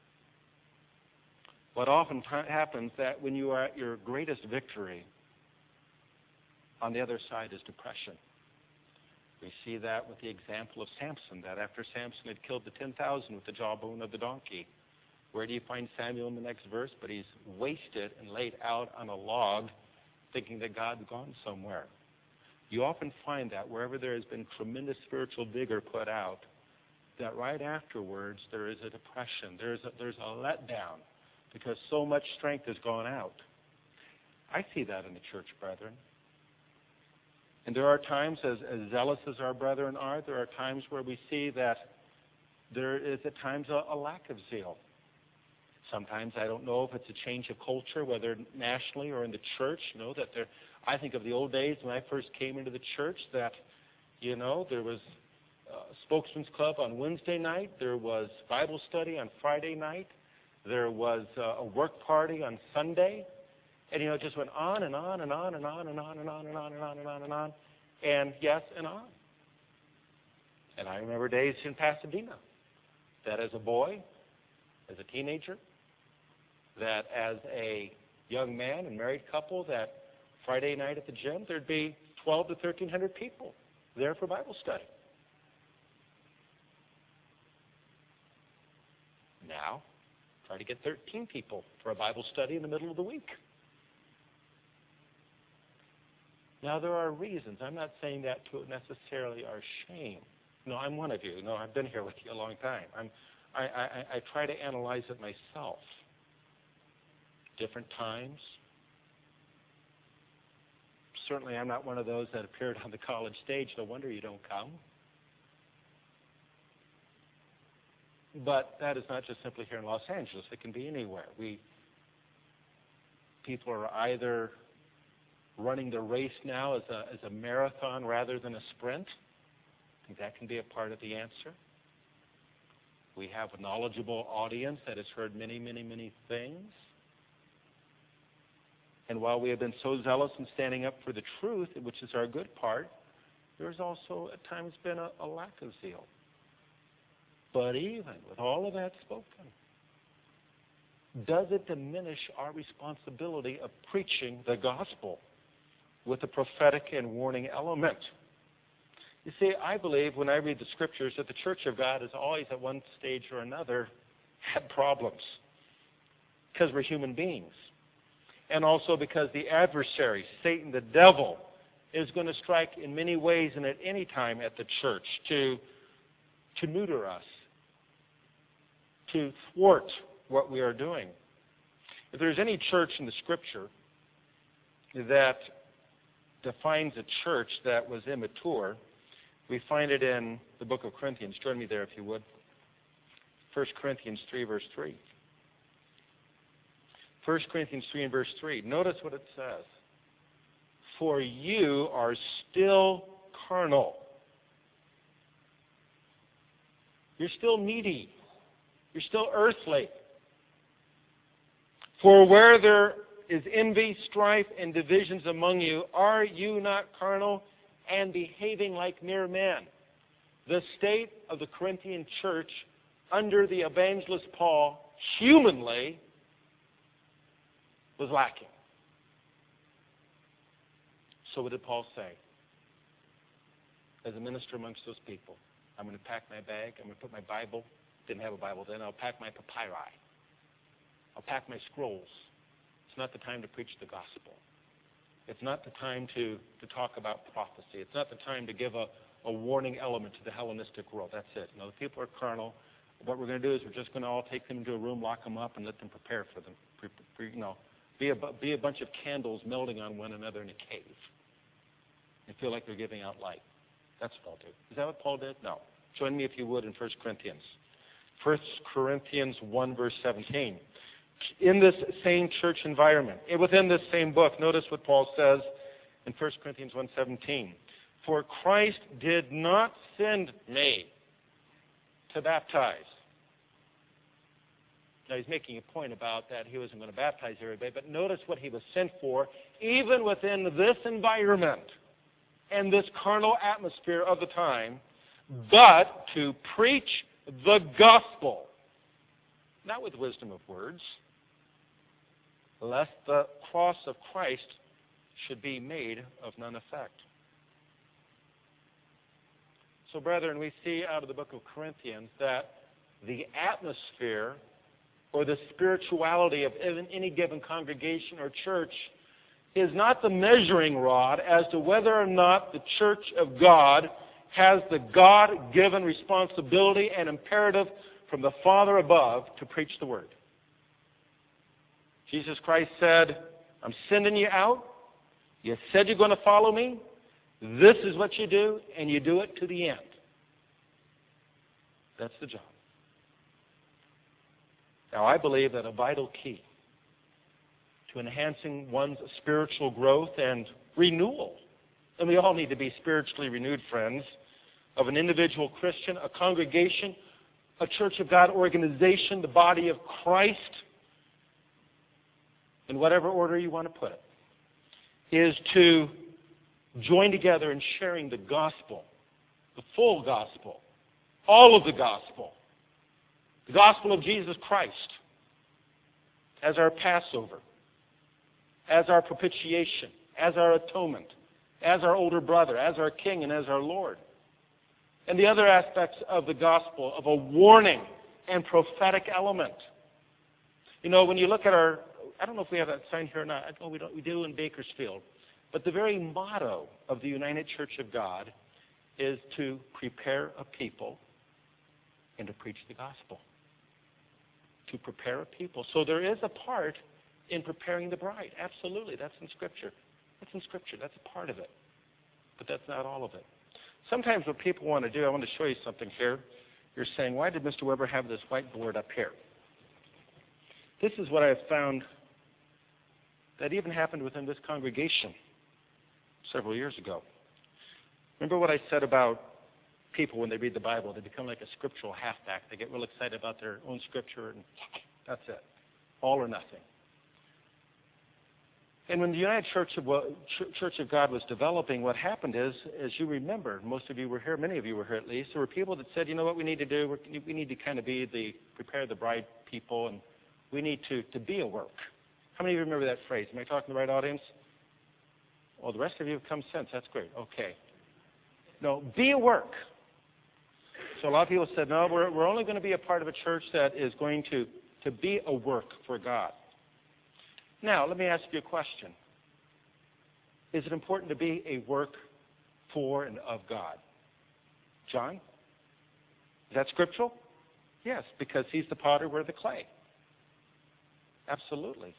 what often happens that when you are at your greatest victory, on the other side is depression. We see that with the example of Samson, that after Samson had killed the 10,000 with the jawbone of the donkey, where do you find Samuel in the next verse? But he's wasted and laid out on a log thinking that God's gone somewhere. You often find that wherever there has been tremendous spiritual vigor put out, that right afterwards there is a depression, there's a letdown, because so much strength has gone out. I see that in the church, brethren. And there are times, as zealous as our brethren are, there are times where we see that there is at times a lack of zeal. Sometimes I don't know if it's a change of culture, whether nationally or in the church. That I think of the old days when I first came into the church that, there was a spokesman's club on Wednesday night. There was Bible study on Friday night. There was a work party on Sunday. And, it just went on and on and on and on and on and on and on and on and on and on. And yes, and on. And I remember days in Pasadena that as a boy, as a teenager, that as a young man and married couple, that Friday night at the gym, there'd be 1,200 to 1,300 people there for Bible study. Now, try to get 13 people for a Bible study in the middle of the week. Now, there are reasons. I'm not saying that to necessarily our shame. No, I'm one of you. No, I've been here with you a long time. I try to analyze it myself. Different times. Certainly, I'm not one of those that appeared on the college stage. No wonder you don't come. But that is not just simply here in Los Angeles. It can be anywhere. People are either running the race now as a marathon rather than a sprint. I think that can be a part of the answer. We have a knowledgeable audience that has heard many, many, many things. And while we have been so zealous in standing up for the truth, which is our good part, there's also at times been a lack of zeal. But even with all of that spoken, does it diminish our responsibility of preaching the gospel with a prophetic and warning element? You see, I believe when I read the scriptures that the Church of God has always at one stage or another had problems because we're human beings. And also because the adversary, Satan, the devil, is going to strike in many ways and at any time at the church to neuter us, to thwart what we are doing. If there's any church in the Scripture that defines a church that was immature, we find it in the book of Corinthians. Join me there if you would. 1 Corinthians 3, verse 3. 1 Corinthians 3 and verse 3. Notice what it says. For you are still carnal. You're still needy. You're still earthly. For where there is envy, strife, and divisions among you, are you not carnal and behaving like mere men? The state of the Corinthian church under the evangelist Paul, humanly, was lacking. So what did Paul say? As a minister amongst those people, I'm going to pack my bag, I'm going to put my Bible, didn't have a Bible then, I'll pack my papyri. I'll pack my scrolls. It's not the time to preach the gospel. It's not the time to talk about prophecy. It's not the time to give a warning element to the Hellenistic world. That's it. The people are carnal. What we're going to do is we're just going to all take them into a room, lock them up, and let them prepare for them. Be a bunch of candles melting on one another in a cave and feel like they're giving out light. That's what I'll do. Is that what Paul did? No. Join me if you would in 1 Corinthians. 1 Corinthians 1, verse 17. In this same church environment, within this same book, notice what Paul says in 1 Corinthians 1:17. For Christ did not send me to baptize. Now he's making a point about that he wasn't going to baptize everybody, but notice what he was sent for, even within this environment and this carnal atmosphere of the time, but to preach the gospel, not with wisdom of words, lest the cross of Christ should be made of none effect. So, brethren, we see out of the book of Corinthians that the atmosphere or the spirituality of any given congregation or church is not the measuring rod as to whether or not the church of God has the God-given responsibility and imperative from the Father above to preach the Word. Jesus Christ said, I'm sending you out. You said you're going to follow me. This is what you do, and you do it to the end. That's the job. Now, I believe that a vital key to enhancing one's spiritual growth and renewal, and we all need to be spiritually renewed, friends, of an individual Christian, a congregation, a Church of God organization, the body of Christ, in whatever order you want to put it, is to join together in sharing the gospel, the full gospel, all of the gospel of Jesus Christ as our Passover, as our propitiation, as our atonement, as our older brother, as our King, and as our Lord. And the other aspects of the gospel, of a warning and prophetic element. When you look at I don't know if we have that sign here or not. I know we do in Bakersfield. But the very motto of the United Church of God is to prepare a people and to preach the gospel. To prepare a people. So there is a part in preparing the bride. Absolutely. That's in Scripture. That's in Scripture. That's a part of it. But that's not all of it. Sometimes what people want to do, I want to show you something here. You're saying, why did Mr. Weber have this whiteboard up here? This is what I have found that even happened within this congregation several years ago. Remember what I said about people, when they read the Bible, they become like a scriptural halfback. They get real excited about their own scripture, and that's it. All or nothing. And when the United Church of God was developing, what happened is, as you remember, most of you were here, many of you were here at least, there were people that said, you know what we need to do? We need to kind of prepare the bride people, and we need to be a work. How many of you remember that phrase? Am I talking to the right audience? Well, the rest of you have come since. That's great. Okay. No, be a work. So a lot of people said, no, we're only going to be a part of a church that is going to be a work for God. Now, let me ask you a question. Is it important to be a work for and of God? John? Is that scriptural? Yes, because he's the potter, we're the clay. Absolutely.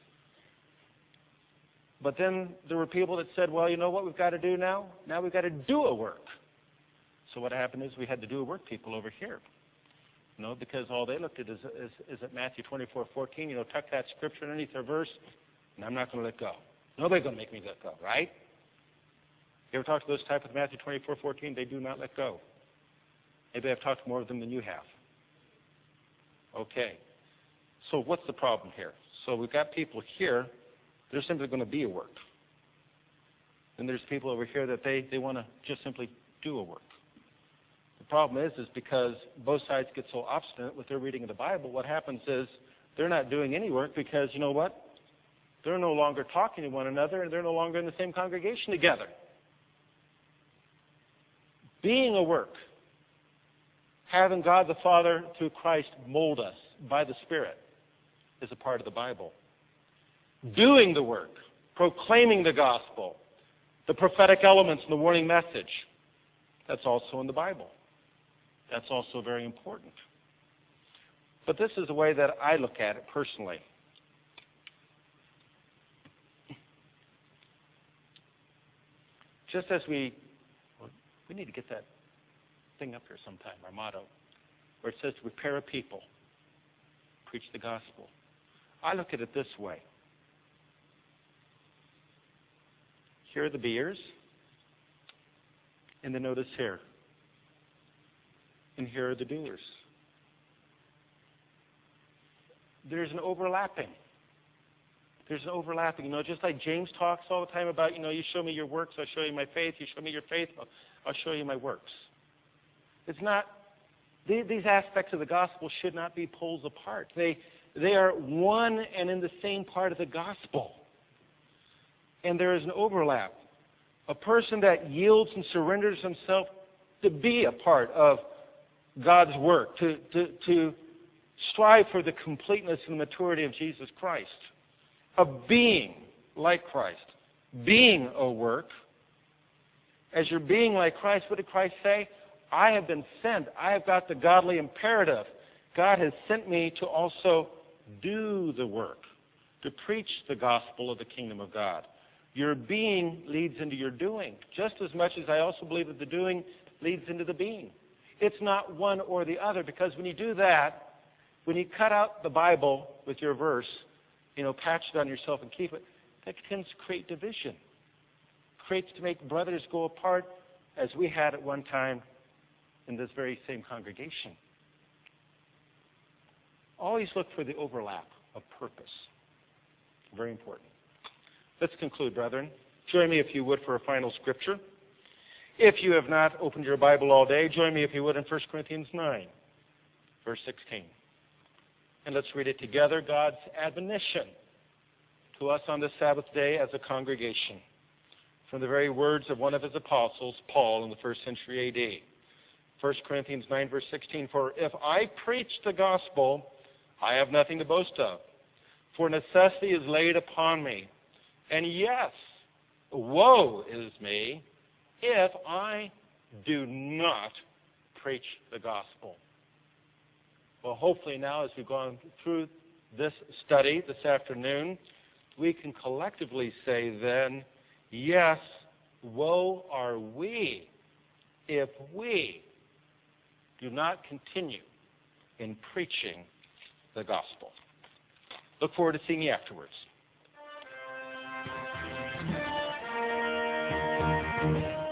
But then there were people that said, well, you know what we've got to do now? Now we've got to do a work. So what happened is we had to do a work people over here. You know, because all they looked at is at Matthew 24:14, you know, tuck that scripture underneath their verse, and I'm not going to let go. Nobody's going to make me let go, right? You ever talk to those type of Matthew 24:14? They do not let go. Maybe I've talked to more of them than you have. Okay. So what's the problem here? So we've got people here, they're simply going to be a work. And there's people over here that they want to just simply do a work. The problem is because both sides get so obstinate with their reading of the Bible, what happens is they're not doing any work because, you know what? They're no longer talking to one another, and they're no longer in the same congregation together. Being a work, having God the Father through Christ mold us by the Spirit, is a part of the Bible. Doing the work, proclaiming the gospel, the prophetic elements and the warning message, that's also in the Bible. That's also very important. But this is the way that I look at it personally. Just as we need to get that thing up here sometime, our motto, where it says to prepare a people, preach the gospel. I look at it this way. Here are the beers, and then notice here. And here are the doers. There's an overlapping. There's an overlapping. You know, just like James talks all the time about, you know, you show me your works, I'll show you my faith. You show me your faith, I'll show you my works. It's not, these aspects of the gospel should not be poles apart. They are one and in the same part of the gospel. And there is an overlap. A person that yields and surrenders himself to be a part of God's work, to strive for the completeness and maturity of Jesus Christ, of being like Christ, being a work. As you're being like Christ, what did Christ say? I have been sent. I have got the godly imperative. God has sent me to also do the work, to preach the gospel of the kingdom of God. Your being leads into your doing, just as much as I also believe that the doing leads into the being. It's not one or the other, because when you do that, when you cut out the Bible with your verse, you know, patch it on yourself and keep it, that tends to create division. Creates to make brothers go apart, as we had at one time in this very same congregation. Always look for the overlap of purpose. Very important. Let's conclude, brethren. Join me, if you would, for a final scripture. If you have not opened your Bible all day, join me, if you would, in 1 Corinthians 9, verse 16. And let's read it together, God's admonition to us on this Sabbath day as a congregation, from the very words of one of his apostles, Paul, in the first century A.D. 1 Corinthians 9, verse 16, for if I preach the gospel, I have nothing to boast of, for necessity is laid upon me. And yes, woe is me if I do not preach the gospel. Well, hopefully now, as we've gone through this study this afternoon, we can collectively say then, yes, woe are we if we do not continue in preaching the gospel. Look forward to seeing you afterwards.